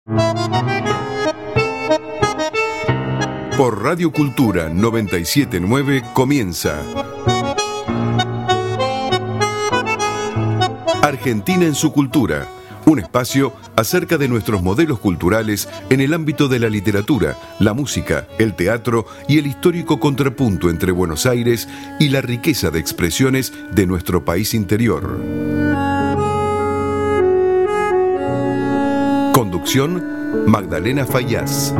Por Radio Cultura 979 comienza Argentina en su cultura, un espacio acerca de nuestros modelos culturales en el ámbito de la literatura, la música, el teatro y el histórico contrapunto entre Buenos Aires y la riqueza de expresiones de nuestro país interior. Conducción, Magdalena Fayaz.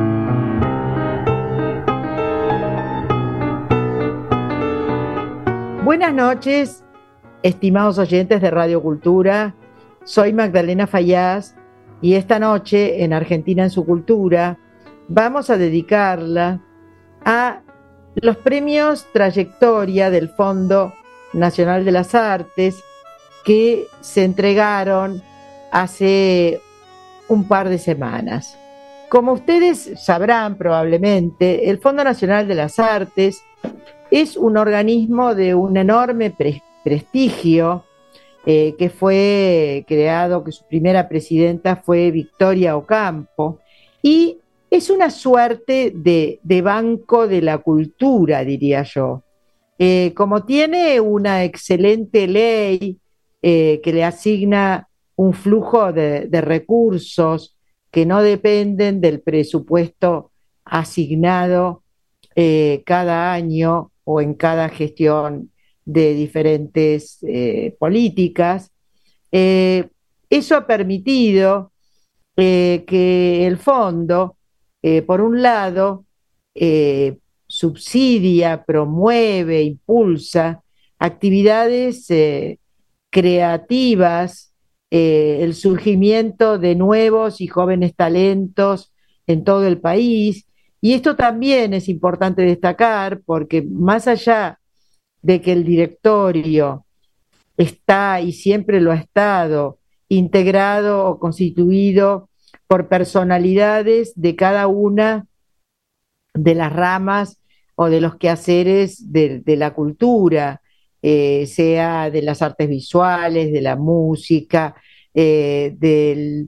Buenas noches, estimados oyentes de Radio Cultura. Soy Magdalena Fayaz y esta noche en Argentina en su cultura vamos a dedicarla a los premios Trayectoria del Fondo Nacional de las Artes que se entregaron hace un par de semanas. Como ustedes sabrán probablemente, el Fondo Nacional de las Artes es un organismo de un enorme prestigio que fue creado, que su primera presidenta fue Victoria Ocampo, y es una suerte de banco de la cultura, diría yo. Como tiene una excelente ley que le asigna un flujo de recursos que no dependen del presupuesto asignado cada año o en cada gestión de diferentes políticas. Eso ha permitido que el fondo, por un lado, subsidia, promueve, impulsa actividades creativas, el surgimiento de nuevos y jóvenes talentos en todo el país. Y esto también es importante destacar porque más allá de que el directorio está y siempre lo ha estado integrado o constituido por personalidades de cada una de las ramas o de los quehaceres de la cultura, sea de las artes visuales, de la música, del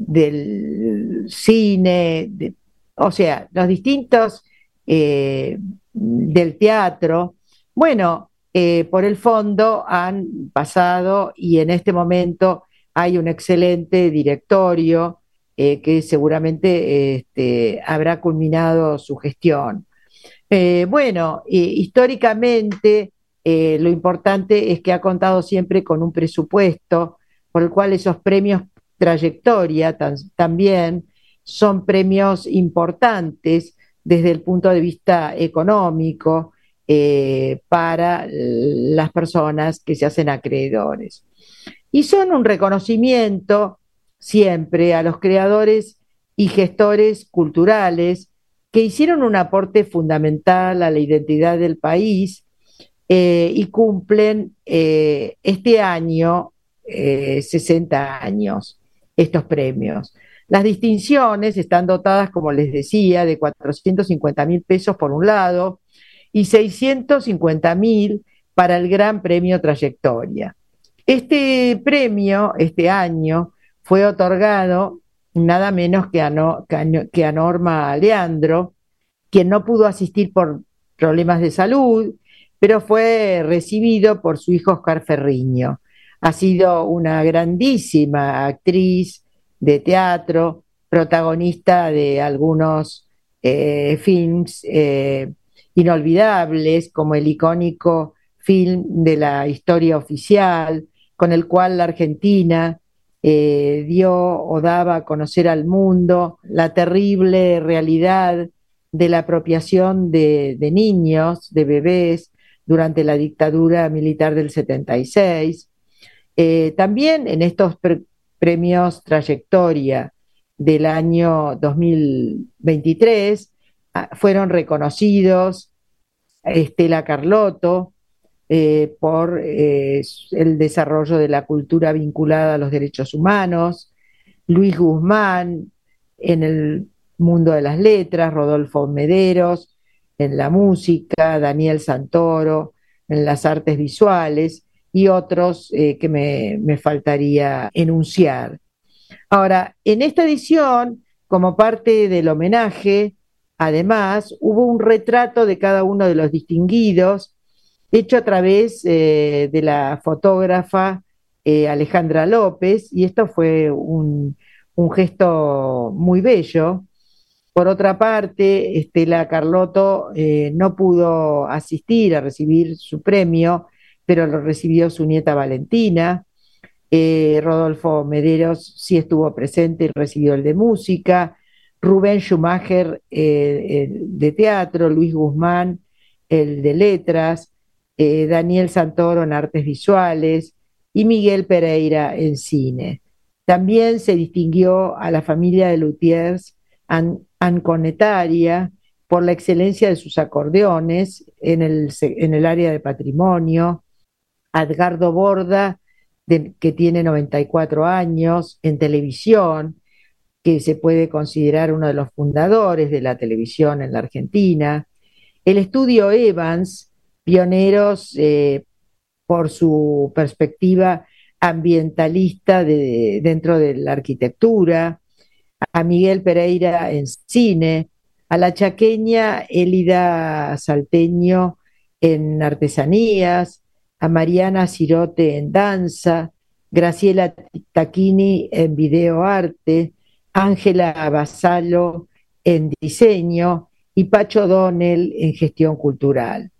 cine, o sea, los distintos del teatro. Bueno, por el fondo han pasado y en este momento hay un excelente directorio que seguramente habrá culminado su gestión. Históricamente lo importante es que ha contado siempre con un presupuesto por el cual esos premios Trayectoria también son premios importantes desde el punto de vista económico para las personas que se hacen acreedores. Y son un reconocimiento siempre a los creadores y gestores culturales que hicieron un aporte fundamental a la identidad del país y cumplen este año 60 años estos premios. Las distinciones están dotadas, como les decía, de 450.000 pesos por un lado y 650.000 para el Gran Premio Trayectoria. Este premio, este año, fue otorgado nada menos que a Norma Leandro, quien no pudo asistir por problemas de salud, pero fue recibido por su hijo Oscar Ferriño. Ha sido una grandísima actriz de teatro, protagonista de algunos films inolvidables, como el icónico film de la historia oficial, con el cual la Argentina dio o daba a conocer al mundo la terrible realidad de la apropiación de niños, de bebés, durante la dictadura militar del 76. También en estos premios Trayectoria del año 2023 fueron reconocidos Estela Carlotto por el desarrollo de la cultura vinculada a los derechos humanos, Luis Guzmán en el mundo de las letras, Rodolfo Mederos en la música, Daniel Santoro en las artes visuales y otros que me faltaría enunciar. Ahora, en esta edición, como parte del homenaje, además, hubo un retrato de cada uno de los distinguidos, hecho a través de la fotógrafa Alejandra López, y esto fue un gesto muy bello. Por otra parte, Estela Carlotto no pudo asistir a recibir su premio, pero lo recibió su nieta Valentina. Rodolfo Mederos sí estuvo presente y recibió el de música. Rubén Schumacher, el de teatro. Luis Guzmán, el de letras. Daniel Santoro en artes visuales y Miguel Pereira en cine. También se distinguió a la familia de Luthiers Anconetaria por la excelencia de sus acordeones en el área de patrimonio. A Edgardo Borda, que tiene 94 años, en televisión, que se puede considerar uno de los fundadores de la televisión en la Argentina. El estudio Evans, pioneros por su perspectiva ambientalista dentro de la arquitectura. A Miguel Pereira en cine, a la chaqueña Elida Salteño en artesanías, a Mariana Cirote en danza, Graciela Tacchini en videoarte, Ángela Basalo en diseño y Pacho Donel en gestión cultural.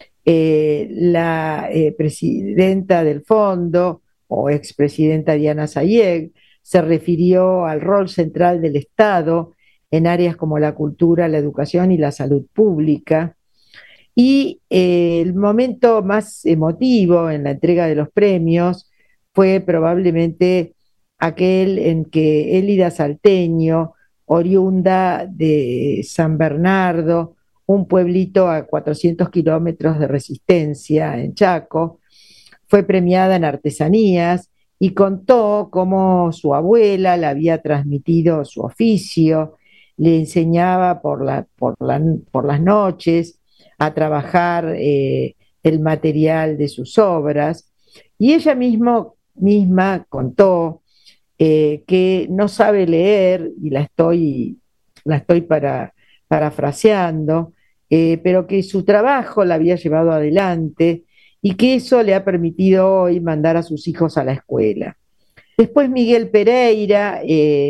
La presidenta del fondo o expresidenta Diana Sayeg se refirió al rol central del Estado en áreas como la cultura, la educación y la salud pública. Y el momento más emotivo en la entrega de los premios fue probablemente aquel en que Élida Salteño, oriunda de San Bernardo, un pueblito a 400 kilómetros de Resistencia en Chaco, fue premiada en artesanías y contó cómo su abuela le había transmitido su oficio, le enseñaba por las noches a trabajar el material de sus obras, y ella misma contó que no sabe leer, y la estoy parafraseando, pero que su trabajo la había llevado adelante y que eso le ha permitido hoy mandar a sus hijos a la escuela. Después Miguel Pereira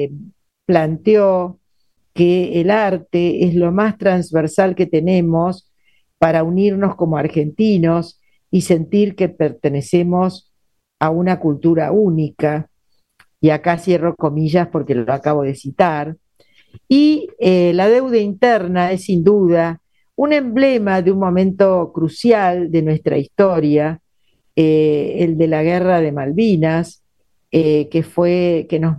planteó que el arte es lo más transversal que tenemos para unirnos como argentinos y sentir que pertenecemos a una cultura única, y acá cierro comillas porque lo acabo de citar. Y la deuda interna es sin duda un emblema de un momento crucial de nuestra historia, el de la guerra de Malvinas, que nos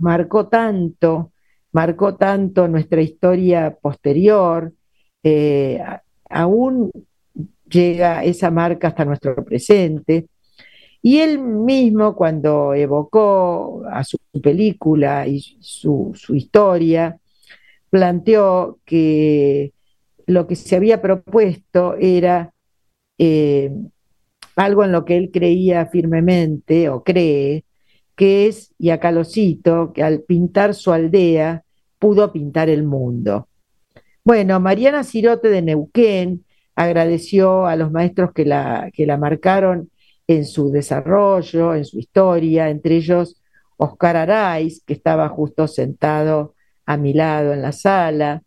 marcó tanto nuestra historia posterior, eh, aún llega esa marca hasta nuestro presente. Y él mismo, cuando evocó a su película y su historia, planteó que lo que se había propuesto era eh, algo en lo que él creía firmemente o cree, que es, y acá lo cito, que al pintar su aldea pudo pintar el mundo. Bueno, Mariana Cirote de Neuquén agradeció a los maestros que la marcaron en su desarrollo, en su historia, entre ellos Oscar Araiz, que estaba justo sentado a mi lado en la sala.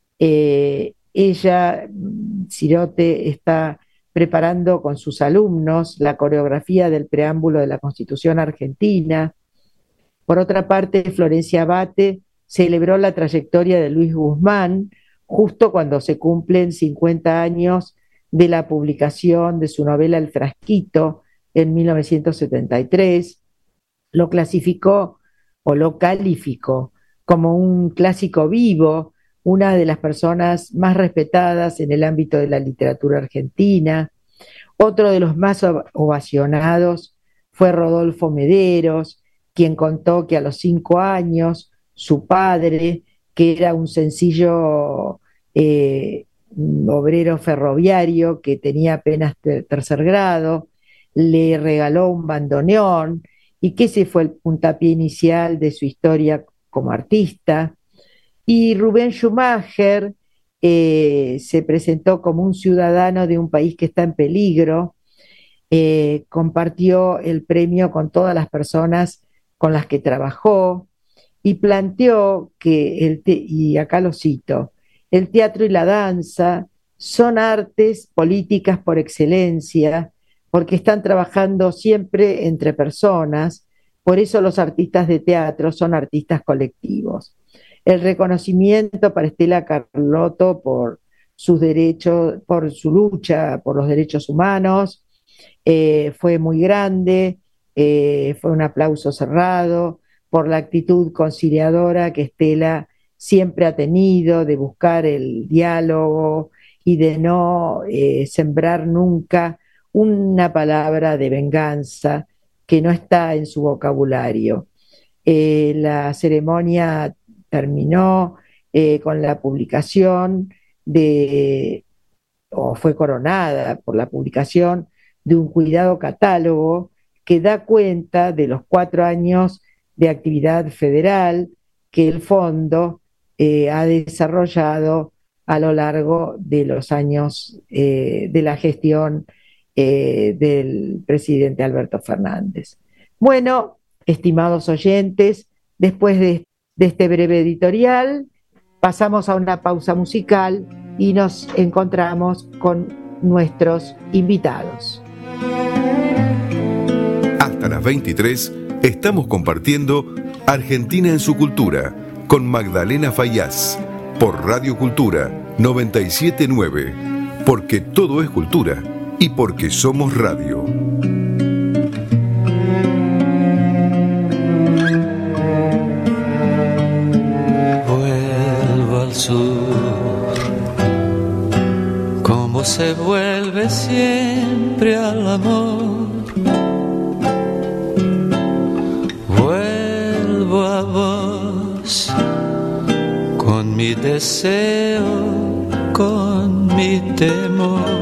Ella, Cirote, está preparando con sus alumnos la coreografía del preámbulo de la Constitución Argentina. Por otra parte, Florencia Abate celebró la trayectoria de Luis Guzmán justo cuando se cumplen 50 años de la publicación de su novela El Frasquito en 1973. Lo clasificó o lo calificó como un clásico vivo, una de las personas más respetadas en el ámbito de la literatura argentina. Otro de los más ovacionados fue Rodolfo Mederos, quien contó que a los 5 años su padre, que era un sencillo obrero ferroviario que tenía apenas tercer grado, le regaló un bandoneón y que ese fue el puntapié inicial de su historia como artista. Y Rubén Schumacher se presentó como un ciudadano de un país que está en peligro, compartió el premio con todas las personas con las que trabajó y planteó que, y acá lo cito, el teatro y la danza son artes políticas por excelencia, porque están trabajando siempre entre personas, por eso los artistas de teatro son artistas colectivos. El reconocimiento para Estela Carlotto por sus derechos, por su lucha por los derechos humanos, fue muy grande, fue un aplauso cerrado por la actitud conciliadora que Estela siempre ha tenido de buscar el diálogo y de no sembrar nunca una palabra de venganza que no está en su vocabulario. La ceremonia terminó con la publicación de, o fue coronada por la publicación de un cuidado catálogo que da cuenta de los 4 años de actividad federal que el fondo ha desarrollado a lo largo de los años de la gestión del presidente Alberto Fernández. Bueno, estimados oyentes, después de este breve editorial, pasamos a una pausa musical y nos encontramos con nuestros invitados. Hasta las 23 estamos compartiendo Argentina en su cultura con Magdalena Fayaz por Radio Cultura 979, porque todo es cultura y porque somos radio. Vuelvo al sur, como se vuelve siempre al amor. Vuelvo a vos, con mi deseo, con mi temor.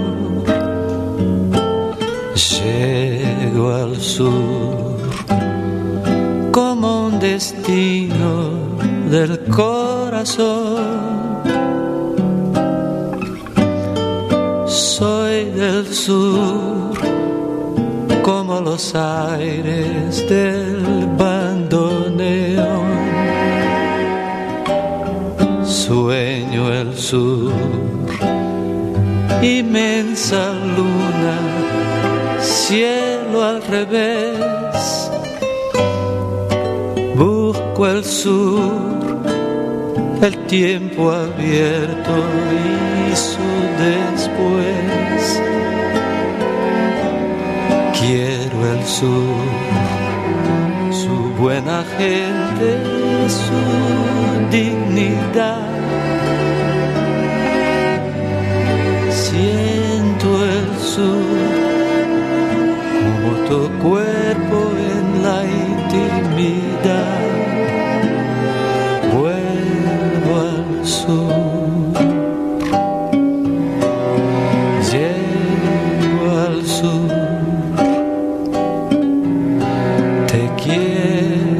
Llego al sur, como un destino del corazón. Soy del sur, como los aires del bandoneón. Sueño el sur, inmensa luna, cielo al revés. Busco el sur, el tiempo abierto y su después. Quiero el sur, su buena gente, su dignidad. Siento el sur, como tu cuerpo en la intimidad. Vuelvo al sur, llego al sur, te quiero.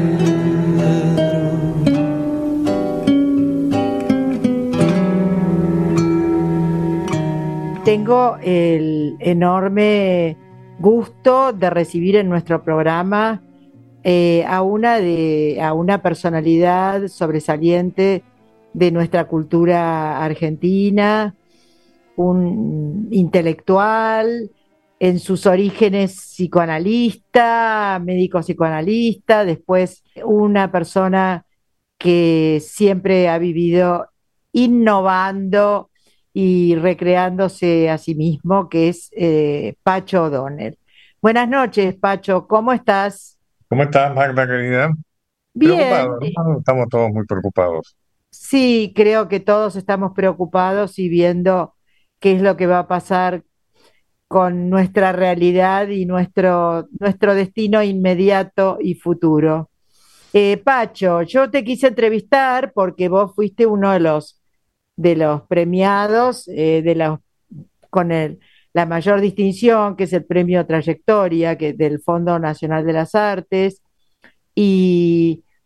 Tengo el enorme gusto de recibir en nuestro programa a una personalidad sobresaliente de nuestra cultura argentina, un intelectual, en sus orígenes psicoanalista, médico psicoanalista, después una persona que siempre ha vivido innovando y recreándose a sí mismo, que es Pacho O'Donnell. Buenas noches, Pacho, ¿cómo estás? ¿Cómo estás, Magda, querida? Bien, Preocupados, ¿no? Estamos todos muy preocupados. sí, creo que todos estamos preocupados y viendo qué es lo que va a pasar con nuestra realidad y nuestro destino inmediato y futuro. Pacho, yo te quise entrevistar porque vos fuiste uno de los premiados, con la mayor distinción, que es el premio Trayectoria, del Fondo Nacional de las Artes, y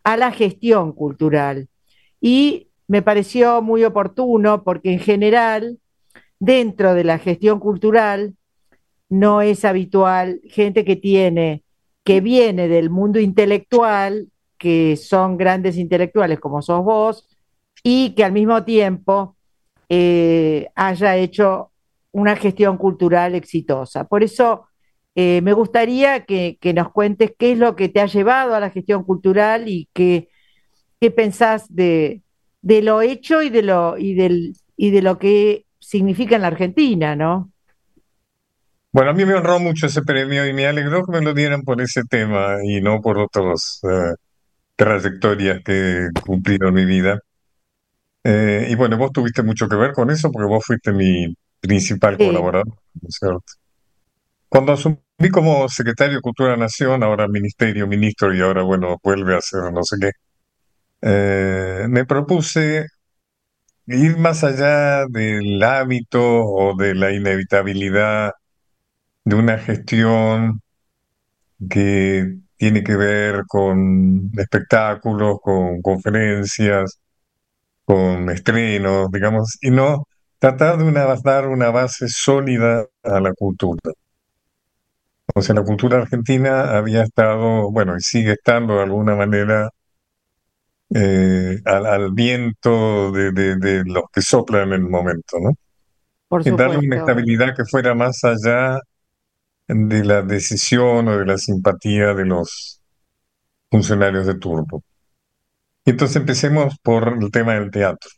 a la gestión cultural. Y me pareció muy oportuno porque en general, dentro de la gestión cultural, no es habitual gente que viene del mundo intelectual, que son grandes intelectuales como sos vos, y que al mismo tiempo haya hecho una gestión cultural exitosa. Por eso me gustaría que nos cuentes qué es lo que te ha llevado a la gestión cultural y qué pensás de lo hecho y de lo que significa en la Argentina, ¿no? Bueno, a mí me honró mucho ese premio y me alegró que me lo dieran por ese tema y no por otras trayectorias que he cumplido en mi vida. Y bueno, vos tuviste mucho que ver con eso porque vos fuiste mi principal Sí, colaborador, ¿no es cierto? Cuando asumí como secretario de Cultura de la Nación, ahora ministerio, ministro y ahora, bueno, vuelve a ser no sé qué, me propuse ir más allá del hábito o de la inevitabilidad de una gestión que tiene que ver con espectáculos, con conferencias, con estrenos, digamos, y no tratar de dar una base sólida a la cultura. O sea, la cultura argentina había estado, bueno, y sigue estando de alguna manera al viento de los que soplan en el momento, ¿no? por Y darle una supuesto. estabilidad que fuera más allá de la decisión o de la simpatía de los funcionarios de turno. Y entonces empecemos por el tema del teatro.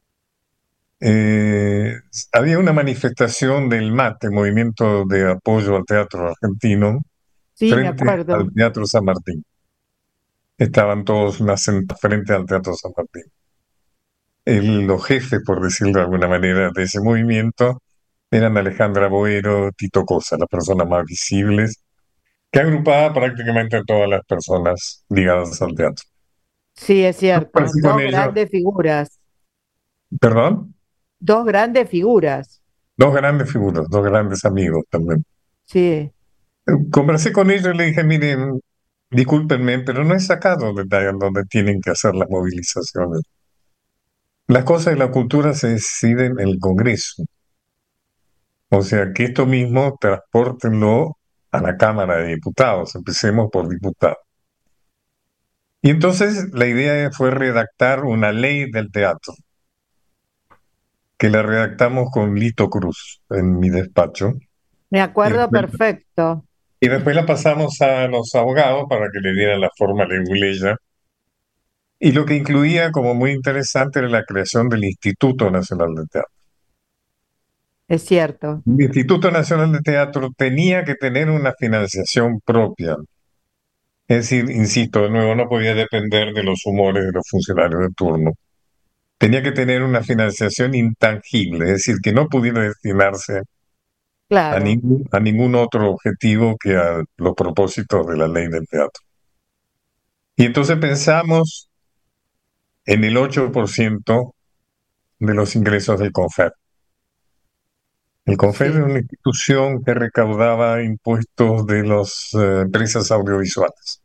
Eh, Había una manifestación del MATE, Movimiento de Apoyo al Teatro Argentino, Sí, me frente al acuerdo. Teatro San Martín. Estaban todos frente al Teatro San Martín. Los jefes, por decirlo de alguna manera, de ese movimiento eran Alejandra Boero, Tito Cosa, las personas más visibles, que agrupaba prácticamente a todas las personas ligadas al teatro. Sí, es cierto. Aparecí con Dos ellos, grandes figuras. perdón, Dos grandes figuras. dos grandes figuras, dos grandes amigos también. Sí, Conversé con ellos y le dije, miren, discúlpenme, pero no he sacado donde tienen que hacer las movilizaciones. Las cosas de la cultura se deciden en el Congreso. O sea, que esto mismo transpórtenlo a la Cámara de Diputados. Empecemos por diputados. Y entonces la idea fue redactar una ley del teatro, que la redactamos con Lito Cruz en mi despacho. me Y acuerdo después, perfecto. y después la pasamos a los abogados para que le dieran la forma leguleya. Y lo que incluía como muy interesante era la creación del Instituto Nacional de Teatro. Es cierto. El Instituto Nacional de Teatro tenía que tener una financiación propia. Es decir, insisto, de nuevo, no podía depender de los humores de los funcionarios de turno. Tenía que tener una financiación intangible, es decir, que no pudiera destinarse Claro. a ningún otro objetivo que a los propósitos de la ley del teatro. Y entonces pensamos en el 8% de los ingresos del CONFER. El CONFER era Sí. una institución que recaudaba impuestos de las empresas audiovisuales.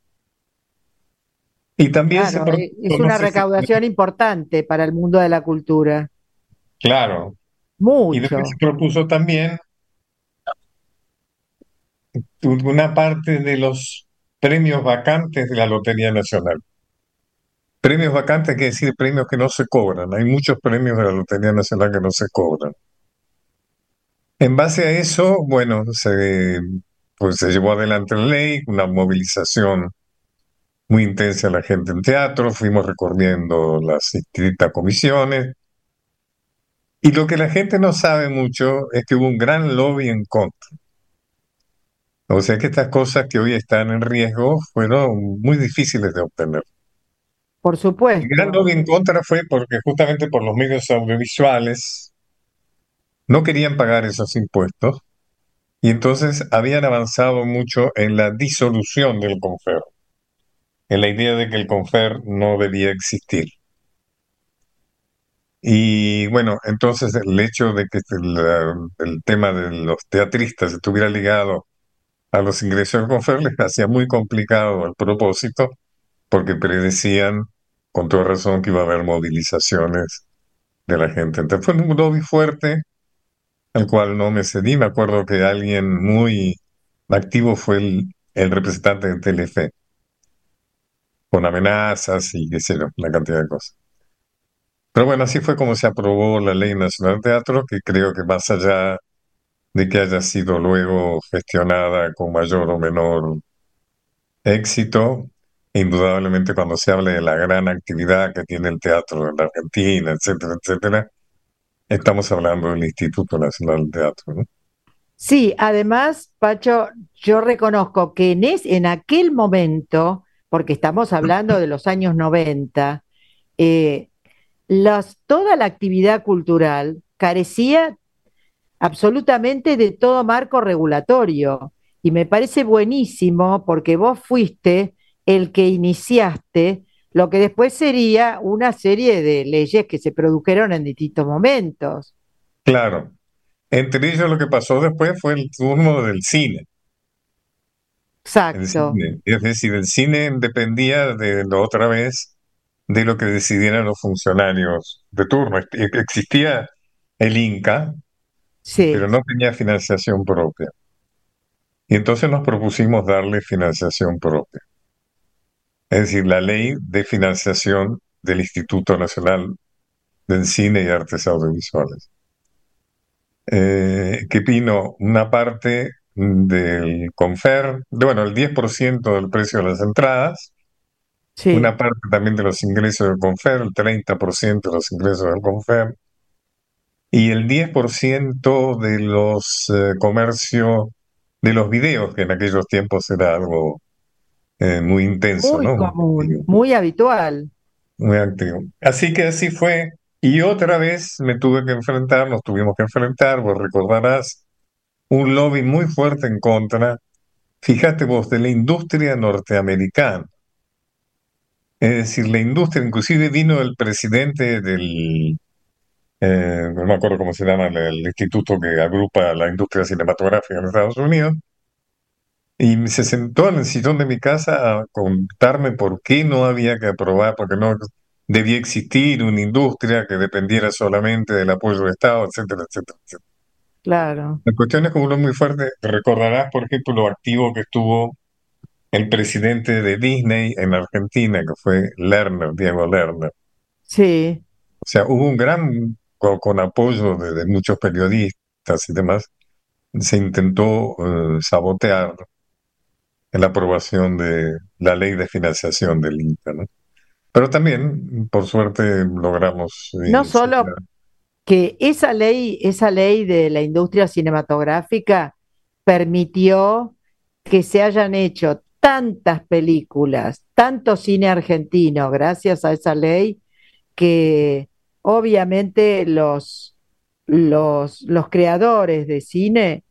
Y también se Claro, propuso, es no una sé si, recaudación importante para el mundo de la cultura. claro, y después se Mucho, propuso también una parte de los premios vacantes de la Lotería Nacional. Premios vacantes quiere decir premios que no se cobran. Hay muchos premios de la Lotería Nacional que no se cobran. En base a eso, bueno, pues se llevó adelante la ley, una movilización muy intensa de la gente en teatro, fuimos recorriendo las distintas comisiones. Y lo que la gente no sabe mucho es que hubo un gran lobby en contra. O sea que estas cosas que hoy están en riesgo fueron muy difíciles de obtener. por El gran supuesto. lobby en contra fue porque justamente por los medios audiovisuales no querían pagar esos impuestos y entonces habían avanzado mucho en la disolución del Confer, en la idea de que el Confer no debía existir. Y bueno, entonces el hecho de que el tema de los teatristas estuviera ligado a los ingresos del Confer les hacía muy complicado el propósito porque predecían con toda razón que iba a haber movilizaciones de la gente. Entonces fue un lobby fuerte al cual no me cedí. Me acuerdo que alguien muy activo fue el representante de Telefe, con amenazas y qué sé yo, una cantidad de cosas. Pero bueno, así fue como se aprobó la Ley Nacional de Teatro, que creo que más allá de que haya sido luego gestionada con mayor o menor éxito, indudablemente cuando se habla de la gran actividad que tiene el teatro en la Argentina, etcétera, etcétera, estamos hablando del Instituto Nacional de Teatro, ¿no? Sí, además, Pacho, yo reconozco que en aquel momento, porque estamos hablando de los años 90, eh, toda la actividad cultural carecía absolutamente de todo marco regulatorio. Y me parece buenísimo porque vos fuiste el que iniciaste lo que después sería una serie de leyes que se produjeron en distintos momentos. Claro, entre ellos lo que pasó después fue el turno del cine. El Exacto, cine. Es decir, el cine dependía de la otra vez de lo que decidieran los funcionarios de turno. Existía el Inca, pero sí, no tenía financiación propia. Y entonces nos propusimos darle financiación propia. Es decir, la ley de financiación del Instituto Nacional del Cine y Artes Audiovisuales. Que vino una parte del Confer, bueno, el 10% del precio de las entradas, sí. una parte también de los ingresos del Confer, el 30% de los ingresos del Confer, y el 10% de los comercios de los videos, que en aquellos tiempos era algo muy intenso, Muy ¿no? Muy común, activo, muy habitual. muy activo. Así que así fue. Y otra vez me tuve que enfrentar, nos tuvimos que enfrentar, vos recordarás, un lobby muy fuerte en contra, fíjate vos, de la industria norteamericana. Es decir, la industria, inclusive vino el presidente no me acuerdo cómo se llama, el instituto que agrupa la industria cinematográfica en Estados Unidos, y se sentó en el sillón de mi casa a contarme por qué no había que aprobar, porque no debía existir una industria que dependiera solamente del apoyo del Estado, etcétera, etcétera, etcétera. Claro, La cuestión es como uno es muy fuerte. Recordarás, por ejemplo, lo activo que estuvo el presidente de Disney en Argentina, que fue Lerner, Diego Lerner. sí. O sea, hubo un gran, con apoyo de muchos periodistas y demás, se intentó sabotear la aprobación de la ley de financiación del INCA, ¿no? Pero también, por suerte, logramos No superar. solo que esa ley de la industria cinematográfica permitió que se hayan hecho tantas películas, tanto cine argentino, gracias a esa ley, que obviamente los creadores de cine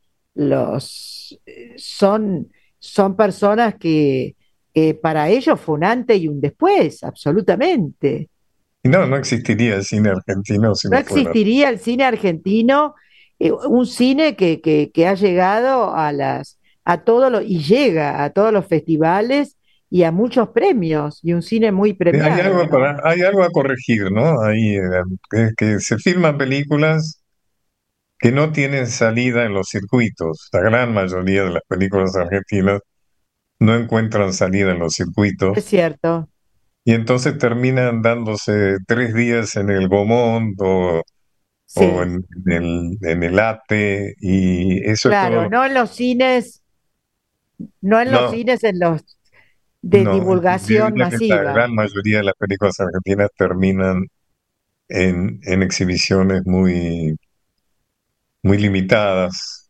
son personas que para ellos fue un antes y un después, absolutamente. Y no, no existiría el cine argentino si No no fuera. existiría el cine argentino, un cine que ha llegado a todos los, y llega a todos los festivales y a muchos premios, y un cine muy premiado, ¿no? Hay algo a corregir, ¿no? Ahí, que se filman películas que no tienen salida en los circuitos. La gran mayoría de las películas argentinas no encuentran salida en los Es circuitos cierto. y entonces terminan dándose 3 días en el Gomón o Sí, en el ATE, y eso es todo claro, lo... no en los cines, no en los No, cines en los de no, yo divulgación diría que la masiva. gran mayoría de las películas argentinas terminan en exhibiciones muy, muy limitadas,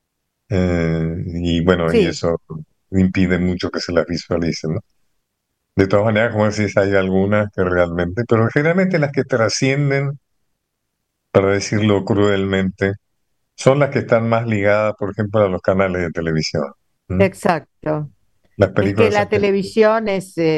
y bueno, y Sí, eso impide mucho que se las visualicen, ¿no? De todas maneras, como decís, hay algunas que realmente, pero generalmente las que trascienden, para decirlo cruelmente, son las que están más ligadas, por ejemplo, a los canales de televisión. ¿M? exacto. Las Es que películas la argentinas. televisión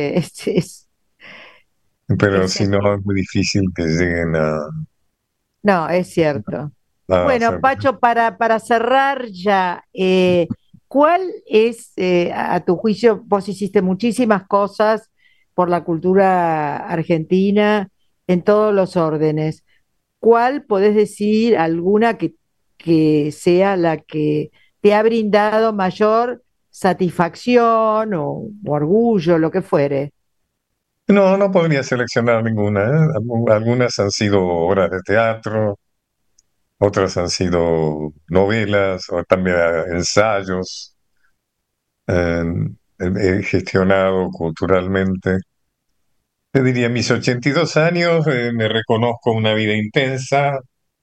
Pero es si no, es muy difícil que lleguen no, es cierto. a Bueno, hacer. Pacho, para cerrar ya, ¿cuál es, a tu juicio, vos hiciste muchísimas cosas por la cultura argentina en todos los órdenes. ¿Cuál podés decir alguna que sea la que te ha brindado mayor satisfacción o orgullo, lo que fuere? No, no podría seleccionar ninguna, ¿eh? Algunas han sido obras de teatro, otras han sido novelas o también ensayos. eh, he gestionado culturalmente. Te diría, mis 82 años, me reconozco una vida intensa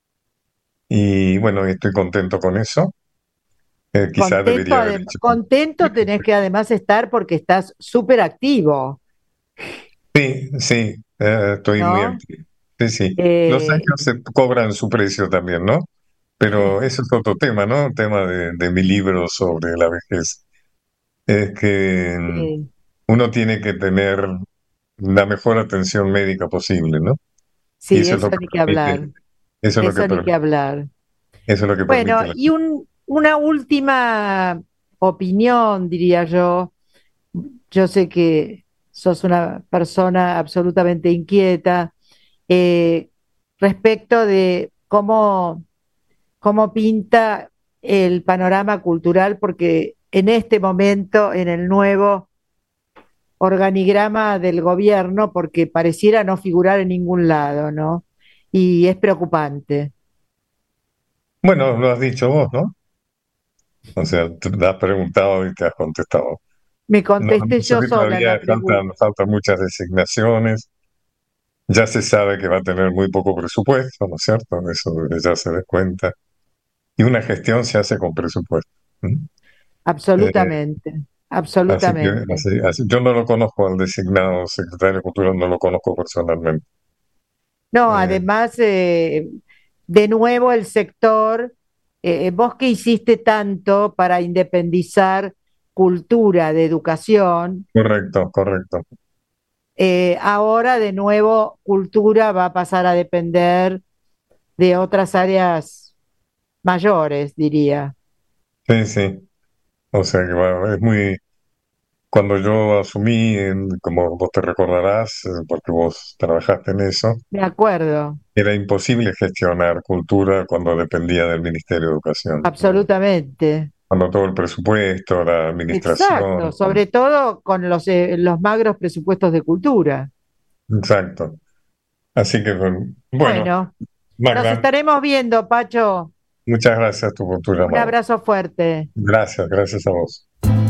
y bueno, estoy contento con eso. Quizás debería haber hecho. Contento tenés que además estar porque estás súper activo, Sí, sí, estoy muy ¿no? activo. Sí, sí. Los Eh, años se cobran su precio también, ¿no? Pero eso es otro tema, ¿no? Tema de mi libro sobre la vejez. Es que sí, uno tiene que tener la mejor atención médica posible, ¿no? Y sí, eso ni que hablar, eso es lo que eso ni que permite, hablar. eso es lo que Bueno, permite la. y una última opinión, diría yo. Yo sé que sos una persona absolutamente inquieta eh, respecto de cómo pinta el panorama cultural, porque en este momento, en el nuevo organigrama del gobierno, porque pareciera no figurar en ningún lado, ¿no? Y es preocupante. Bueno, lo has dicho vos, ¿no? O sea, te has preguntado y te has contestado. Me No, contesté eso yo que sola la todavía pregunta. faltan muchas designaciones. Ya se sabe que va a tener muy poco presupuesto, ¿no es cierto? Eso ya se da cuenta. Y una gestión se hace con presupuesto. ¿Mm? Eh, Absolutamente, absolutamente. yo no lo conozco al designado secretario de Cultura, no lo conozco personalmente. No, Eh, además, de nuevo el sector, vos que hiciste tanto para independizar cultura de educación, correcto, correcto. ahora de nuevo cultura va a pasar a depender de otras áreas mayores, diría. Sí, sí. O sea que es muy. Cuando yo asumí, como vos te recordarás, porque vos trabajaste en eso, De acuerdo, era imposible gestionar cultura cuando dependía del Ministerio de Educación, ¿no? absolutamente. Cuando todo el presupuesto, la Exacto, administración, sobre todo con los magros presupuestos de cultura. exacto. Así que, bueno, Bueno, nos Magda, estaremos viendo, Pacho. muchas gracias por tu Un llamado. abrazo fuerte. Gracias, gracias a vos.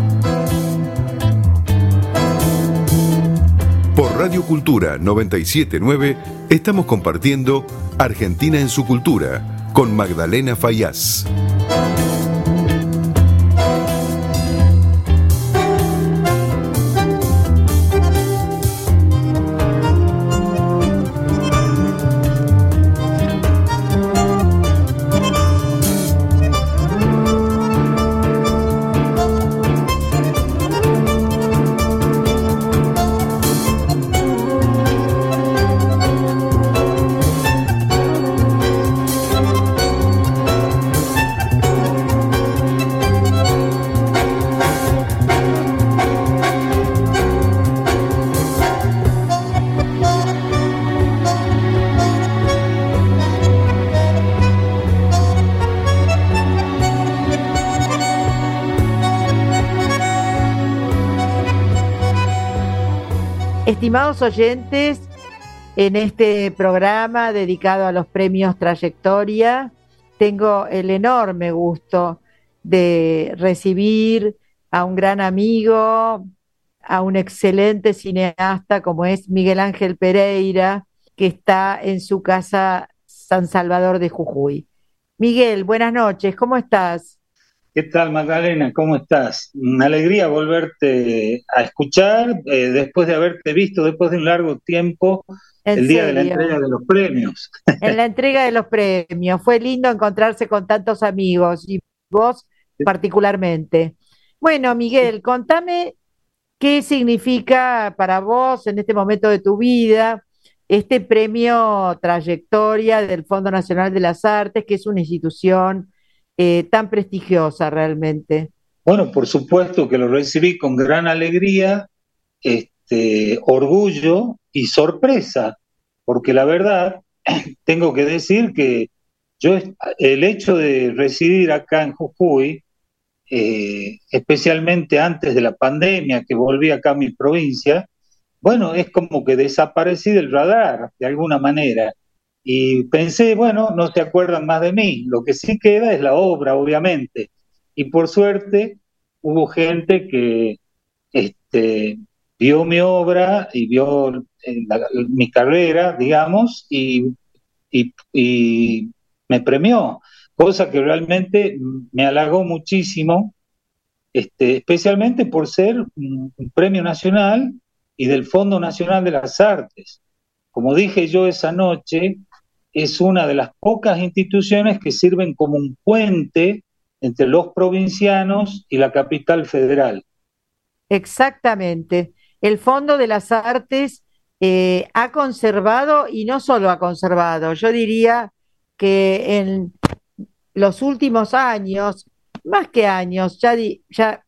Por Radio Cultura 979 estamos compartiendo Argentina en su cultura con Magdalena Fayaz. Estimados oyentes, en este programa dedicado a los premios Trayectoria, tengo el enorme gusto de recibir a un gran amigo, a un excelente cineasta como es Miguel Ángel Pereira, que está en su casa San Salvador de Jujuy. Miguel, buenas noches, ¿cómo estás? ¿Qué tal, Magdalena? ¿Cómo estás? Una alegría volverte a escuchar después de haberte visto después de un largo tiempo En el día de la entrega serio. de los premios. En la entrega de los premios. Fue lindo encontrarse con tantos amigos y vos particularmente. Bueno, Miguel, contame qué significa para vos en este momento de tu vida este premio Trayectoria del Fondo Nacional de las Artes, que es una institución tan prestigiosa realmente. Bueno, por supuesto que lo recibí con gran alegría. orgullo y sorpresa, porque la verdad, tengo que decir que el hecho de residir acá en Jujuy, especialmente antes de la pandemia, que volví acá a mi provincia, bueno, es como que desaparecí del radar, de alguna manera. Y pensé, bueno, no se acuerdan más de mí. Lo que sí queda es la obra, obviamente. Y por suerte hubo gente que este, vio mi obra y vio mi carrera, digamos, y me premió, cosa que realmente me halagó muchísimo, especialmente por ser un premio nacional y del Fondo Nacional de las Artes. Como dije yo esa noche, es una de las pocas instituciones que sirven como un puente entre los provincianos y la capital federal. Exactamente. El Fondo de las Artes ha conservado, y no solo ha conservado, yo diría que en los últimos años, más que años, ya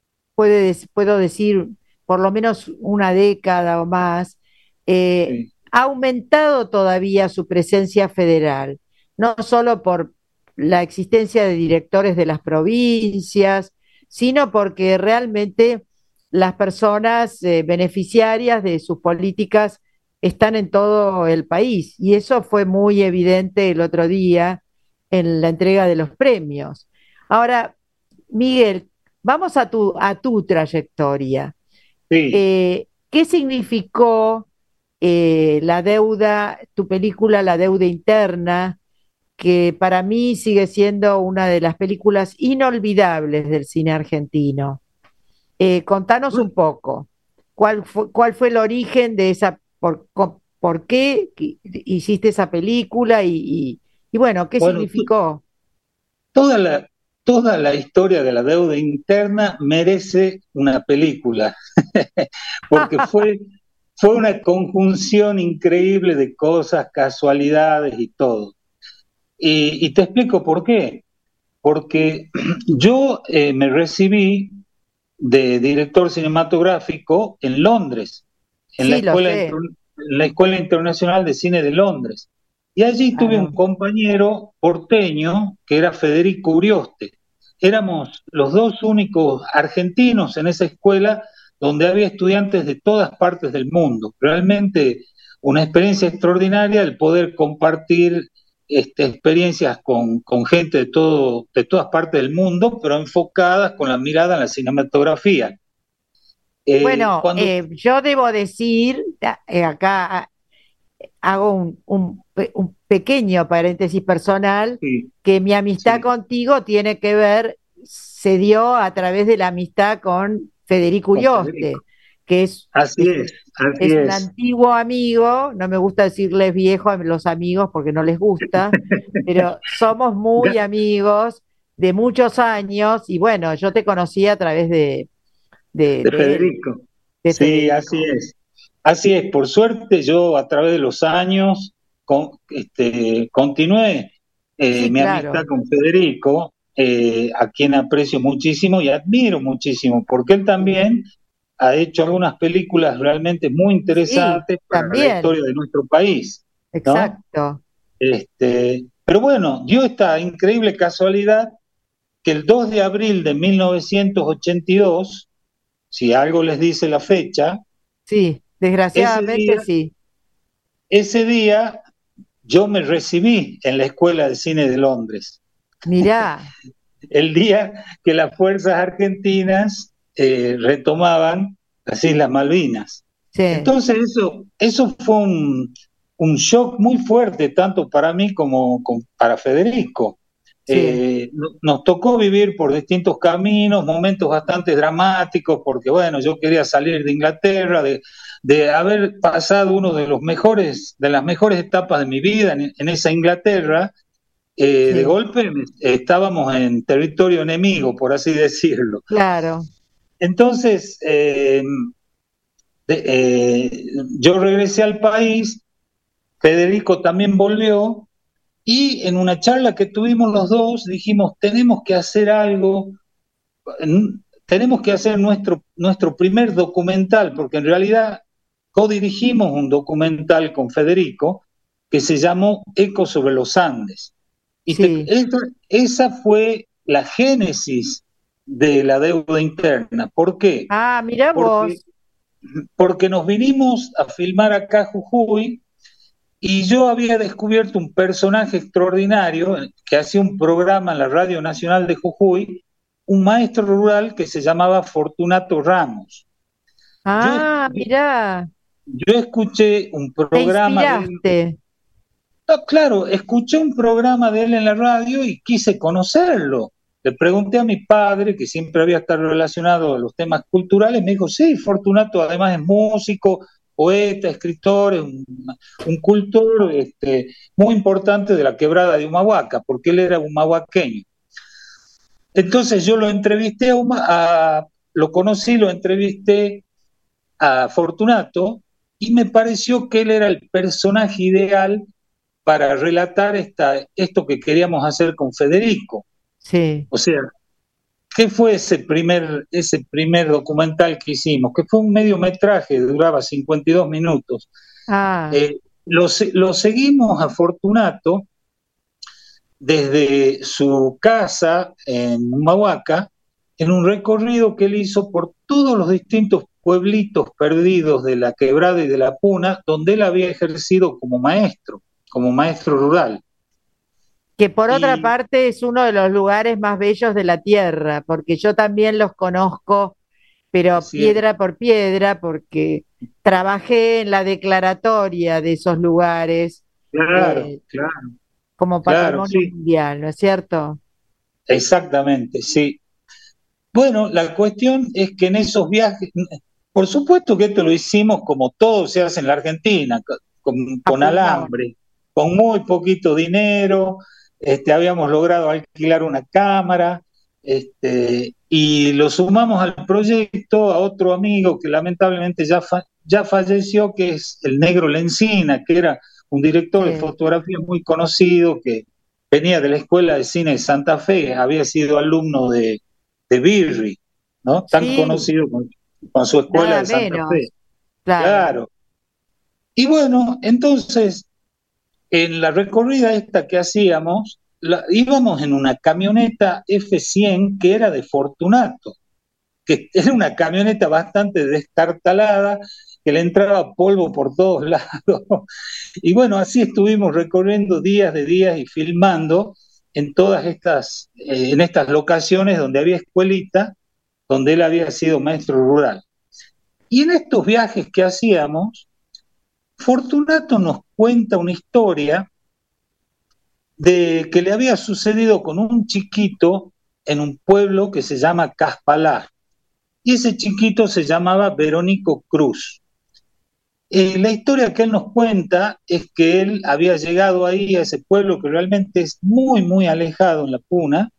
puedo decir por lo menos una década o más, Sí. ha aumentado todavía su presencia federal, no solo por la existencia de directores de las provincias, sino porque realmente las personas beneficiarias de sus políticas están en todo el país. Y eso fue muy evidente el otro día en la entrega de los premios. Ahora, Miguel, vamos a tu trayectoria. Sí. ¿Qué significó la deuda, tu película La deuda interna, que para mí sigue siendo una de las películas inolvidables del cine argentino? Contanos un poco, cuál fue el origen de esa, por qué hiciste esa película y bueno, qué Bueno, significó? toda toda la historia de la deuda interna merece una película, porque fue una conjunción increíble de cosas, casualidades y todo. Y te explico por qué. Porque yo me recibí de director cinematográfico en Londres, en Sí, lo sé, en la Escuela Internacional de Cine de Londres. Y allí tuve un claro. compañero porteño que era Federico Urioste. Éramos los dos únicos argentinos en esa escuela donde había estudiantes de todas partes del mundo. Realmente una experiencia extraordinaria el poder compartir experiencias con gente de todas partes del mundo, pero enfocadas con la mirada en la cinematografía. Bueno, Cuando yo debo decir, acá hago un pequeño paréntesis personal, sí, que mi amistad sí, contigo tiene que ver, se dio a través de la amistad con Federico con Federico. Urioste, que Así es, así es un es. antiguo amigo, no me gusta decirles viejo a los amigos porque no les gusta, pero somos muy amigos de muchos años y bueno, yo te conocí a través De de él, Federico. de Sí, así Federico. es. Así es. Por suerte, yo a través de los años continué Sí, mi amistad claro. con Federico, a quien aprecio muchísimo y admiro muchísimo, porque él también ha hecho algunas películas realmente muy Sí, interesantes para la también, historia de nuestro país, ¿no? exacto. Pero bueno, dio esta increíble casualidad que el 2 de abril de 1982, si algo les dice la fecha, Sí, ese desgraciadamente día, sí. ese día yo me recibí en la Escuela de Cine de Londres, Mirá, el día que las fuerzas argentinas retomaban las Islas Malvinas. sí, Entonces eso fue un shock muy fuerte, tanto para mí como para Federico. sí, Nos tocó vivir por distintos caminos, momentos bastante dramáticos, porque bueno, yo quería salir de Inglaterra, de haber pasado uno de los mejores, de las mejores etapas de mi vida en esa Inglaterra. De sí, golpe estábamos en territorio enemigo, por así decirlo. claro. Entonces, de- yo regresé al país, Federico también volvió, y en una charla que tuvimos los dos dijimos, tenemos que hacer algo, tenemos que hacer nuestro primer documental, porque en realidad codirigimos un documental con Federico que se llamó Eco sobre los Andes. Y Sí. esa fue la génesis de la deuda interna. ¿Por qué? Ah, mirá Porque, vos. porque nos vinimos a filmar acá a Jujuy y yo había descubierto un personaje extraordinario que hacía un programa en la Radio Nacional de Jujuy, un maestro rural que se llamaba Fortunato Ramos. Yo, Ah, mirá, yo escuché un te programa de él. inspiraste. No, claro, escuché un programa de él en la radio y quise conocerlo. Le pregunté a mi padre, que siempre había estado relacionado a los temas culturales, me dijo, sí, Fortunato además es músico, poeta, escritor, es un cultor muy importante de la quebrada de Humahuaca, porque él era humahuaqueño. Entonces yo lo entrevisté, lo conocí, lo entrevisté a Fortunato y me pareció que él era el personaje ideal para relatar esto que queríamos hacer con Federico. Sí. O sea, ¿qué fue ese primer documental que hicimos? Que fue un mediometraje, duraba 52 minutos. Ah, Lo seguimos a Fortunato desde su casa en Humahuaca, en un recorrido que él hizo por todos los distintos pueblitos perdidos de la Quebrada y de la Puna, donde él había ejercido como maestro rural. que por otra Y parte es uno de los lugares más bellos de la tierra, porque yo también los conozco, pero sí, piedra por piedra, porque trabajé en la declaratoria de esos lugares claro, eh, claro, como claro, patrimonio sí, mundial, ¿no es cierto? exactamente, sí. Bueno, la cuestión es que en esos viajes, por supuesto que esto lo hicimos como todo se hace en la Argentina, A con pulmón. alambre, con muy poquito dinero, habíamos logrado alquilar una cámara, y lo sumamos al proyecto a otro amigo que lamentablemente ya falleció, que es el Negro Lencina, que era un director de Sí, fotografía muy conocido, que venía de la Escuela de Cine de Santa Fe, había sido alumno de Birri, ¿no? Tan sí, conocido con su escuela nada de Santa Fe. menos, claro. Claro. Y bueno, entonces, en la recorrida esta que hacíamos, íbamos en una camioneta F100 que era de Fortunato, que era una camioneta bastante destartalada, que le entraba polvo por todos lados. Y bueno, así estuvimos recorriendo días de días y filmando en estas locaciones donde había escuelita, donde él había sido maestro rural. Y en estos viajes que hacíamos, Fortunato nos cuenta una historia de que le había sucedido con un chiquito en un pueblo que se llama Caspalá. Y ese chiquito se llamaba Verónico Cruz. La historia que él nos cuenta es que él había llegado ahí a ese pueblo que realmente es muy, muy alejado en la Puna,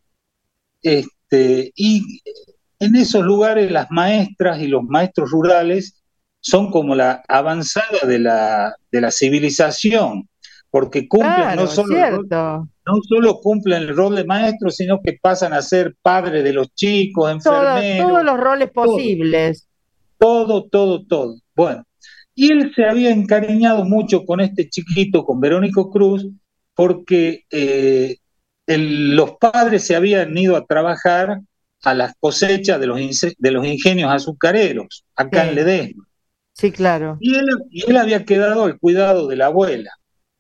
y en esos lugares las maestras y los maestros rurales son como la avanzada de la civilización, porque cumplen Claro, es cierto. no solo cumplen el rol de maestros, sino que pasan a ser padres de los chicos, Todos enfermeros, los roles todo, posibles. todo, todo, todo. Bueno, y él se había encariñado mucho con este chiquito, con Verónico Cruz, porque los padres se habían ido a trabajar a las cosechas de los ingenios azucareros, acá en Sí, Ledesma. sí, claro. Y él había quedado al cuidado de la abuela.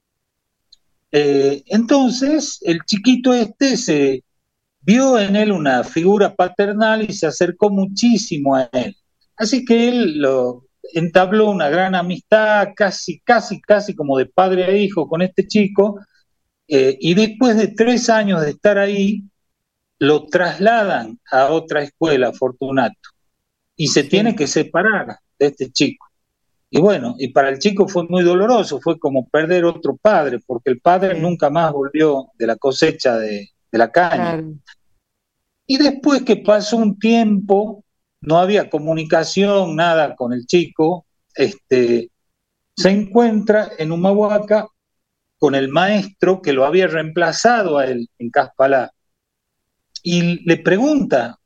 Entonces, el chiquito se vio en él una figura paternal y se acercó muchísimo a él. Así que él lo entabló una gran amistad, casi, casi, casi como de padre a hijo con este chico, y después de 3 años de estar ahí, lo trasladan a otra escuela, Fortunato, y se tiene Sí, que separar de este chico. Y bueno, y para el chico fue muy doloroso, fue como perder otro padre, porque el padre sí, nunca más volvió de la cosecha de la caña. claro. Y después que pasó un tiempo, no había comunicación, nada con el chico, se encuentra en Humahuaca con el maestro que lo había reemplazado a él en Caspalá y le pregunta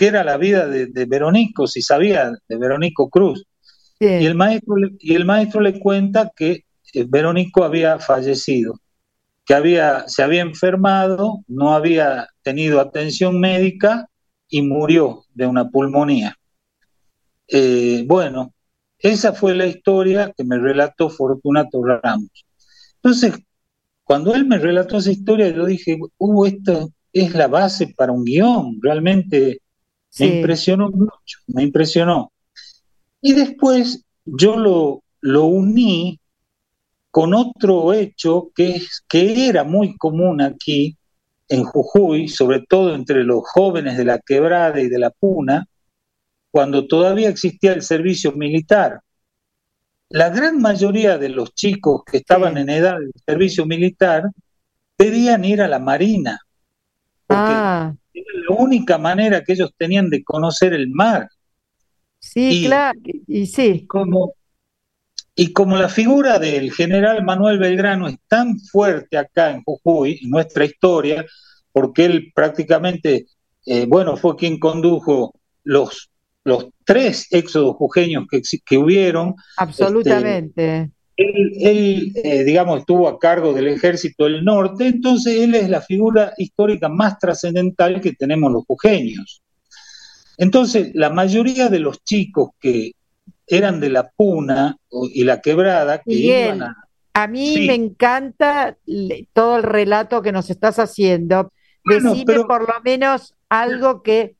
qué era la vida de Veronico, si sabía de Veronico Cruz. Y el maestro le cuenta que Veronico había fallecido, que se había enfermado, no había tenido atención médica y murió de una pulmonía. Bueno, esa fue la historia que me relató Fortunato Ramos. Entonces, cuando él me relató esa historia, yo dije, esto es la base para un guión, realmente me impresionó mucho, me impresionó. Y después yo lo uní con otro hecho que era muy común aquí en Jujuy, sobre todo entre los jóvenes de la Quebrada y de la Puna, cuando todavía existía el servicio militar. La gran mayoría de los chicos que estaban en edad del servicio militar pedían ir a la Marina, porque era la única manera que ellos tenían de conocer el mar. Sí, claro, y sí. Y como la figura del general Manuel Belgrano es tan fuerte acá en Jujuy, en nuestra historia, porque él prácticamente, fue quien condujo los 3 éxodos jujeños que hubieron. Absolutamente. Él digamos, estuvo a cargo del Ejército del Norte, entonces él es la figura histórica más trascendental que tenemos los jujeños. Entonces, la mayoría de los chicos que eran de la Puna y la Quebrada, que Miguel, a mí me encanta todo el relato que nos estás haciendo. Decime por lo menos algo que,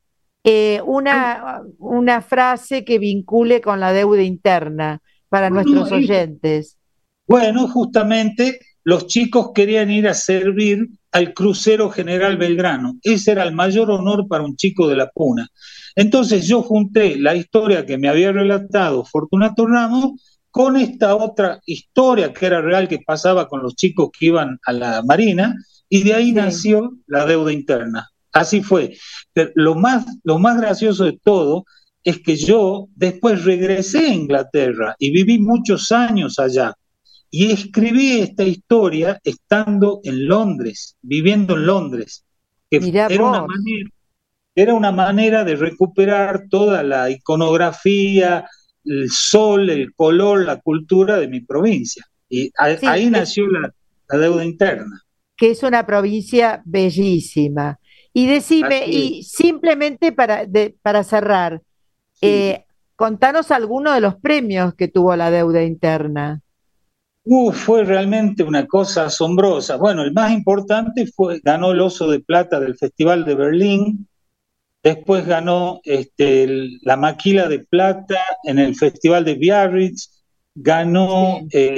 una frase que vincule con la deuda interna para nuestros oyentes. Bueno, justamente los chicos querían ir a servir al crucero General Belgrano. Ese era el mayor honor para un chico de la Puna. Entonces yo junté la historia que me había relatado Fortunato Ramos con esta otra historia que era real, que pasaba con los chicos que iban a la Marina, y de ahí nació la deuda interna. Así fue. Pero lo más gracioso de todo es que yo después regresé a Inglaterra y viví muchos años allá. Y escribí esta historia estando en Londres, viviendo en Londres, que era una manera de recuperar toda la iconografía, el sol, el color, la cultura de mi provincia. Y ahí nació la deuda interna. Que es una provincia bellísima. Y decime, y simplemente para cerrar, contanos algunos de los premios que tuvo la deuda interna. Fue realmente una cosa asombrosa. Bueno, el más importante ganó el Oso de Plata del Festival de Berlín, después ganó la Maquila de Plata en el Festival de Biarritz, ganó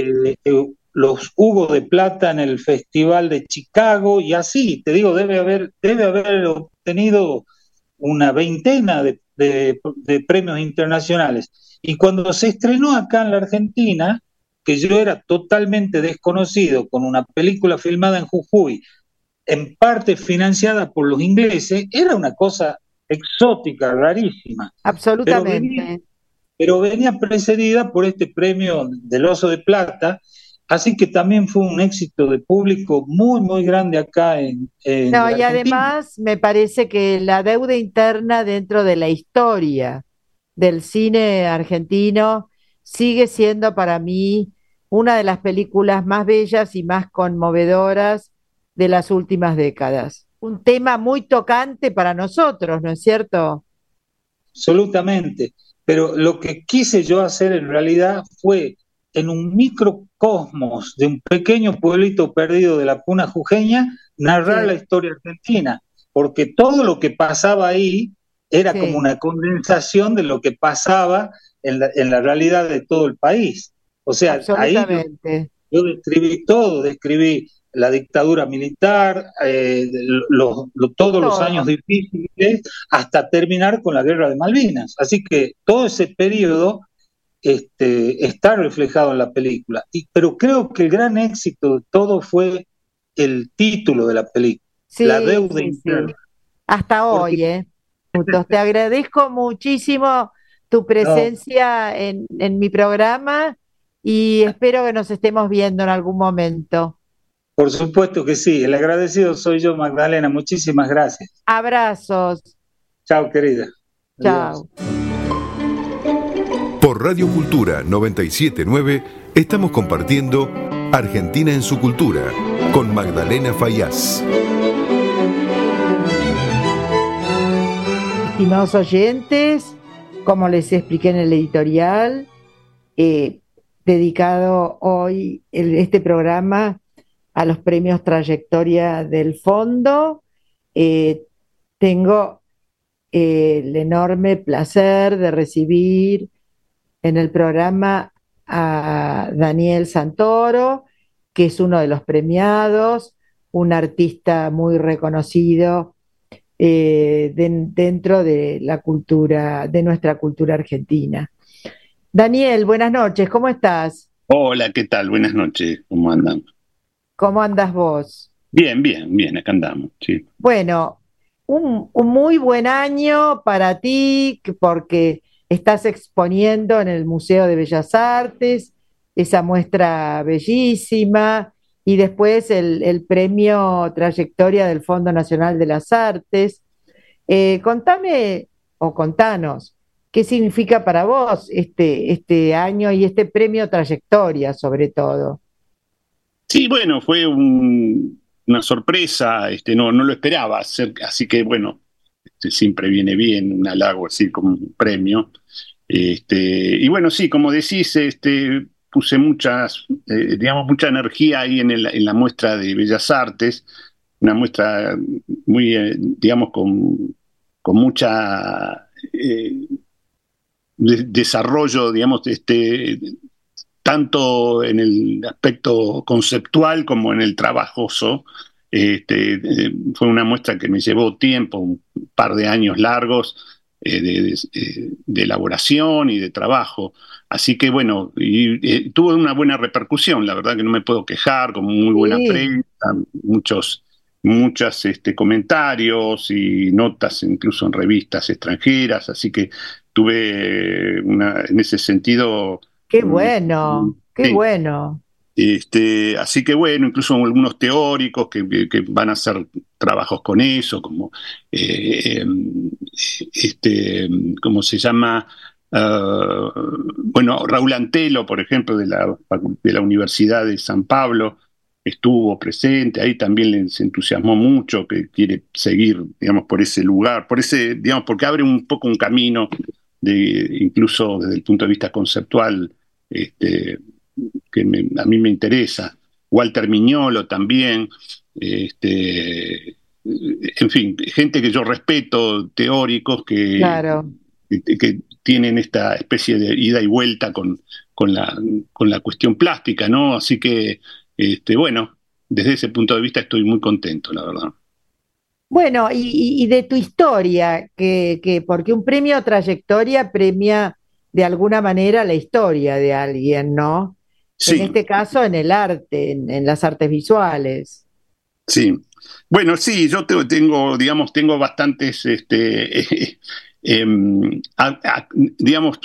los Hugo de Plata en el Festival de Chicago, y así, te digo, debe haber obtenido una veintena de premios internacionales. Y cuando se estrenó acá en la Argentina, que yo era totalmente desconocido, con una película filmada en Jujuy, en parte financiada por los ingleses, era una cosa exótica, rarísima. Absolutamente. Pero venía precedida por este premio del Oso de Plata, así que también fue un éxito de público muy, muy grande acá en No, y Argentina. además me parece que la deuda interna dentro de la historia del cine argentino sigue siendo para mí una de las películas más bellas y más conmovedoras de las últimas décadas. Un tema muy tocante para nosotros, ¿no es cierto? Absolutamente. Pero lo que quise yo hacer en realidad fue, en un microcosmos de un pequeño pueblito perdido de la Puna jujeña, narrar la historia argentina, porque todo lo que pasaba ahí era como una condensación de lo que pasaba en la realidad de todo el país. O sea, ahí yo describí todo, describí la dictadura militar, todos los años difíciles, hasta terminar con la guerra de Malvinas. Así que todo ese periodo está reflejado en la película. Pero creo que el gran éxito de todo fue el título de la película, La deuda interna. Hasta hoy, te agradezco muchísimo tu presencia en mi programa y espero que nos estemos viendo en algún momento. Por supuesto que sí, el agradecido soy yo, Magdalena. Muchísimas gracias. Abrazos. Chao, querida. Chao. Por Radio Cultura 979 estamos compartiendo Argentina en su cultura con Magdalena Fayaz. Estimados oyentes, como les expliqué en el editorial, dedicado hoy este programa a los premios Trayectoria del Fondo, tengo el enorme placer de recibir en el programa a Daniel Santoro, que es uno de los premiados, un artista muy reconocido dentro de la cultura, de nuestra cultura argentina. Daniel, buenas noches, ¿cómo estás? Hola, ¿qué tal? Buenas noches, ¿cómo andan? ¿Cómo andas vos? Bien, acá andamos, sí. Bueno, un muy buen año para ti, porque estás exponiendo en el Museo de Bellas Artes, esa muestra bellísima, y después el premio Trayectoria del Fondo Nacional de las Artes. Contame o contanos, ¿qué significa para vos este año y este premio Trayectoria, sobre todo? Sí, bueno, fue una sorpresa, no lo esperaba, así que bueno, siempre viene bien un halago así como un premio. Y bueno, sí, como decís, puse mucha energía ahí en la muestra de Bellas Artes, una muestra muy, digamos, con mucha desarrollo, digamos, tanto en el aspecto conceptual como en el trabajoso. Fue una muestra que me llevó tiempo, un par de años largos de elaboración y de trabajo. Así que bueno, tuvo una buena repercusión, la verdad que no me puedo quejar, con muy buena prensa, muchos comentarios y notas incluso en revistas extranjeras, así que tuve en ese sentido. ¡Qué bueno! ¡Qué bueno! Así que bueno, incluso algunos teóricos que van a hacer trabajos con eso, como ¿cómo se llama? Bueno, Raúl Antelo, por ejemplo, de la Universidad de San Pablo, estuvo presente, ahí también se entusiasmó mucho, que quiere seguir, digamos, por ese lugar, digamos, porque abre un poco un camino, incluso desde el punto de vista conceptual, que a mí me interesa. Walter Miñolo también, en fin, gente que yo respeto, teóricos Claro. que tienen esta especie de ida y vuelta con la cuestión plástica, ¿no? Así que, bueno, desde ese punto de vista estoy muy contento, la verdad. Bueno, y de tu historia, porque un premio Trayectoria premia de alguna manera la historia de alguien, ¿no? Sí. En este caso, en el arte, en las artes visuales. Sí. Bueno, sí, yo tengo bastantes, digamos,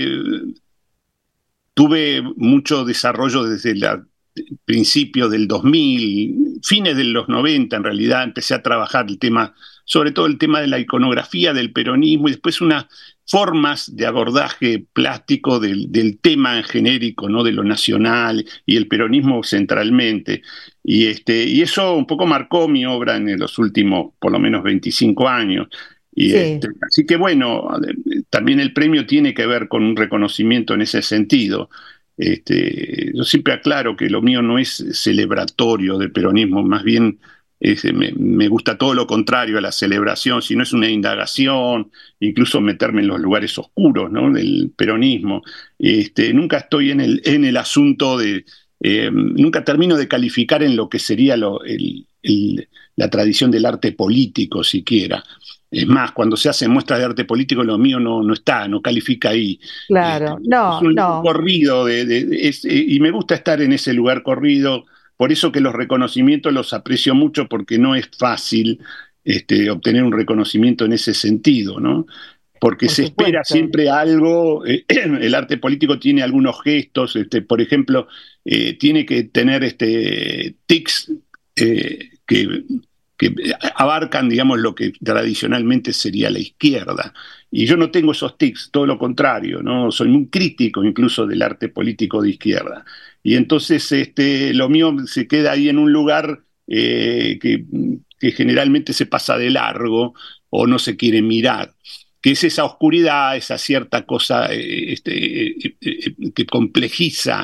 tuve mucho desarrollo desde principios del 2000, fines de los 90 en realidad, empecé a trabajar sobre todo el tema de la iconografía del peronismo y después unas formas de abordaje plástico del tema en genérico, ¿no? De lo nacional y el peronismo centralmente. Y eso un poco marcó mi obra en los últimos, por lo menos, 25 años. Sí. Así que bueno, también el premio tiene que ver con un reconocimiento en ese sentido. Yo siempre aclaro que lo mío no es celebratorio del peronismo, más bien me gusta todo lo contrario a la celebración, sino es una indagación, incluso meterme en los lugares oscuros, ¿no? Del peronismo. Nunca estoy en el asunto nunca termino de calificar en lo que sería la tradición del arte político siquiera. Es más, cuando se hacen muestras de arte político, lo mío no califica ahí. Claro, Es un corrido, y me gusta estar en ese lugar corrido, por eso que los reconocimientos los aprecio mucho, porque no es fácil obtener un reconocimiento en ese sentido, ¿no? Porque se espera siempre algo, el arte político tiene algunos gestos, por ejemplo, tiene que tener tics que que abarcan, digamos, lo que tradicionalmente sería la izquierda. Y yo no tengo esos tics, todo lo contrario, ¿no? Soy muy crítico incluso del arte político de izquierda. Y entonces lo mío se queda ahí en un lugar que generalmente se pasa de largo o no se quiere mirar, que es esa oscuridad, esa cierta cosa que complejiza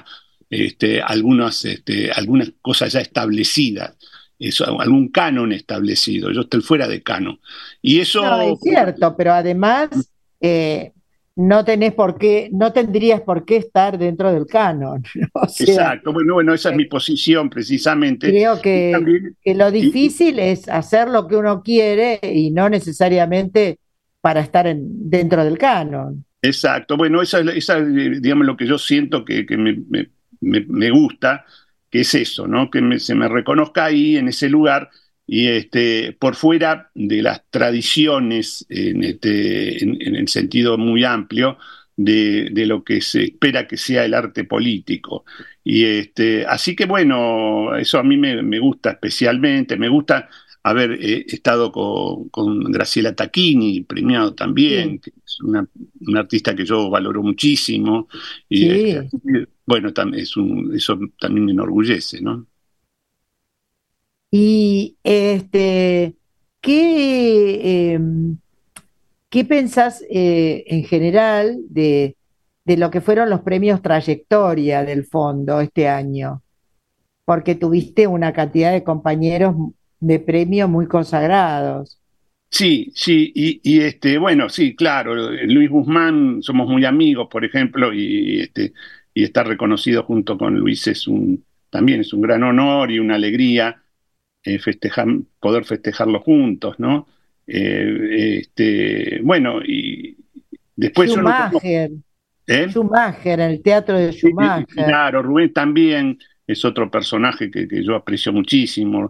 algunas cosas ya establecidas, algún canon establecido. Yo estoy fuera de canon. Y No, eso... es cierto, pero además eh, no tendrías por qué estar dentro del canon. O sea, Exacto, bueno, esa es mi eh, posición precisamente. creo Y también, que lo y- difícil es hacer lo que uno quiere y no necesariamente para estar dentro del canon. exacto, bueno, digamos, lo que yo siento que me gusta, que es eso, ¿no? Se me reconozca ahí, en ese lugar, y por fuera de las tradiciones, en el sentido muy amplio, de lo que se espera que sea el arte político. Y así que bueno, eso a mí me gusta especialmente, me gusta haber estado con Graciela Tacchini, premiado también, Sí, que es una artista que yo valoro muchísimo, y sí. así que, bueno, eso también me enorgullece, ¿no? Y ¿qué, qué pensás en general de lo que fueron los premios Trayectoria del fondo este año? Porque tuviste una cantidad de compañeros de premio muy consagrados. Sí, sí, bueno, sí, claro, Luis Guzmán, somos muy amigos, por ejemplo, y estar reconocido junto con Luis también es un gran honor y una alegría poder festejarlo juntos, ¿no? Bueno, y después yo no conozco, Schumacher, ¿eh? Schumacher, en el teatro de Schumacher. Claro, Rubén también es otro personaje que yo aprecio muchísimo.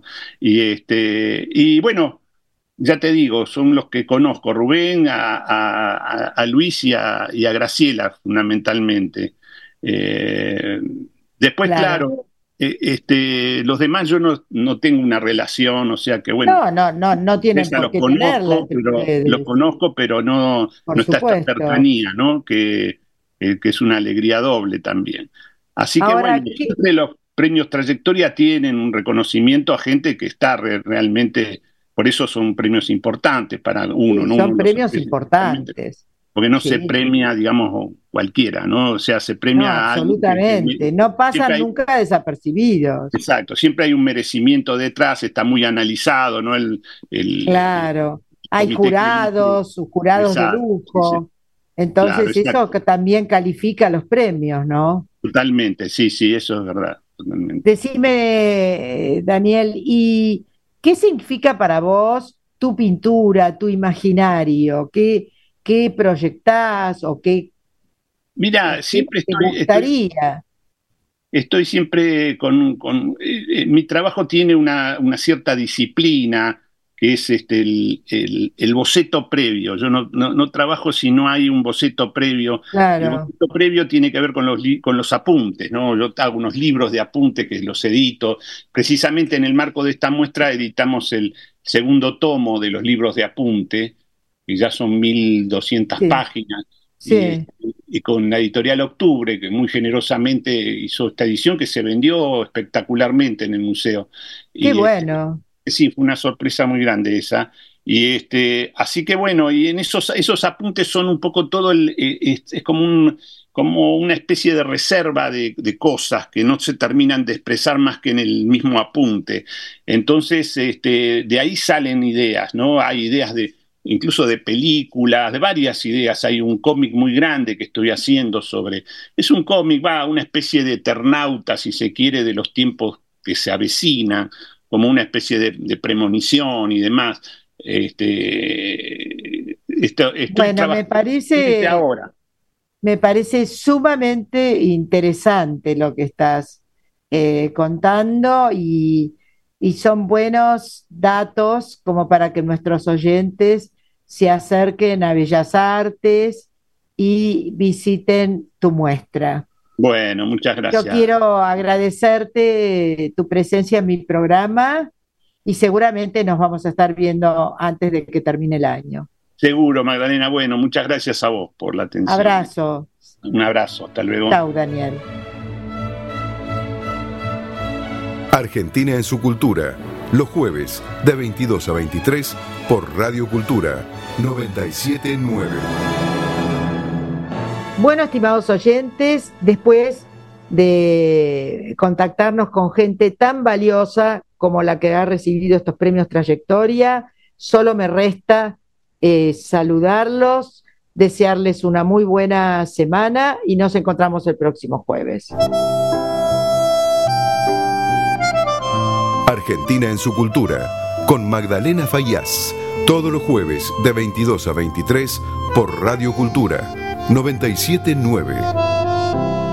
Y bueno, ya te digo, son los que conozco, Rubén, a Luis y a Graciela, fundamentalmente. Eh, Después, Claro. claro, los demás yo no tengo una relación, o sea que bueno, No tienen esa por qué tenerla entre los ustedes, conozco, pero no por está esta supuesto. cercanía, ¿no? Que es una alegría doble también. Así que bueno, Ahora, siempre los premios Trayectoria tienen un reconocimiento a gente que está realmente, por eso son premios importantes para uno, sí, ¿no? Uno son no se premios ofrece simplemente, importantes. porque no se Sí, premia, digamos, cualquiera, ¿no? O sea, se no, premia a alguien absolutamente. No siempre pasan hay, nunca desapercibidos. exacto, siempre hay un merecimiento detrás, está muy analizado, ¿no? El Claro. Hay comité que elige. jurados, sus jurados de Exacto, sí, sí, lujo. claro, Entonces, eso exacto. que también califica los premios, ¿no? Totalmente, sí, sí, eso es verdad, totalmente. Decime, Daniel, ¿y qué significa para vos tu pintura, tu imaginario? ¿Qué proyectás o Mira, qué siempre te estoy gustaría? Estoy siempre mi trabajo tiene una cierta disciplina, que es el boceto previo. Yo no trabajo si no hay un boceto previo. El Claro, boceto previo tiene que ver con los apuntes, ¿no? Yo hago unos libros de apuntes que los edito. Precisamente en el marco de esta muestra editamos el segundo tomo de los libros de apunte, que ya son 1.200 sí, páginas. Y, sí. y con la editorial Octubre, que muy generosamente hizo esta edición que se vendió espectacularmente en el museo. Qué Y bueno. sí, fue una sorpresa muy grande esa. Y así que bueno, y en esos apuntes son un poco todo es como una especie de reserva de cosas que no se terminan de expresar más que en el mismo apunte. Entonces, de ahí salen ideas, ¿no? Hay ideas incluso de películas, de varias ideas. Hay un cómic muy grande que estoy haciendo es un cómic, una especie de Eternauta, si se quiere, de los tiempos que se avecinan, como una especie de premonición y demás. Estoy Bueno, trabajando desde ahora. me parece sumamente interesante lo que estás contando y son buenos datos como para que nuestros oyentes se acerquen a Bellas Artes y visiten tu muestra. Bueno, muchas Yo gracias. quiero agradecerte tu presencia en mi programa y seguramente nos vamos a estar viendo antes de que termine el año. Seguro, Magdalena. Bueno, muchas gracias a vos por la atención. Abrazo. Un abrazo, hasta luego. Chau, Daniel. Argentina en su cultura, los jueves de 22 a 23 por Radio Cultura 97.9. Bueno, estimados oyentes, después de contactarnos con gente tan valiosa como la que ha recibido estos premios Trayectoria, solo me resta saludarlos, desearles una muy buena semana y nos encontramos el próximo jueves. Argentina en su cultura, con Magdalena Faíaz, todos los jueves de 22 a 23 por Radio Cultura 97.9.